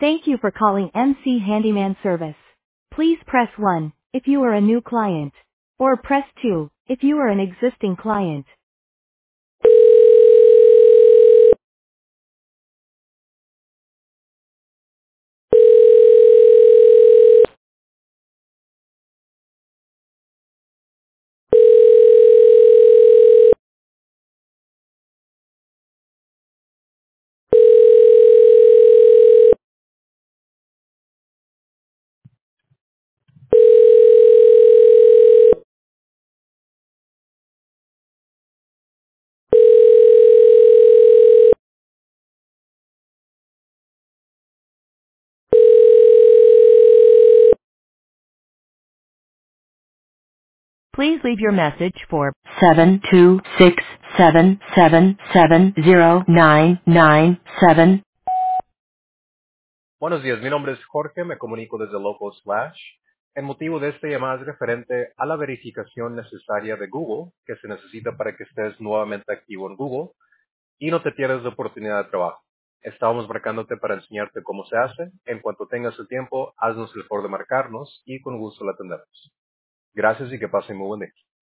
Thank you for calling MC Handyman Service. Please press 1 if you are a new client, or press 2 if you are an existing client. Please leave your message for 72677709997. Buenos días, mi nombre es Jorge, me comunico desde Local Slash. El motivo de esta llamada es referente a la verificación necesaria de Google que se necesita para que estés nuevamente activo en Google y no te pierdas la oportunidad de trabajo. Estábamos marcándote para enseñarte cómo se hace. En cuanto tengas el tiempo, haznos el favor de marcarnos y con gusto la atendemos. Gracias y que pasen muy buen día.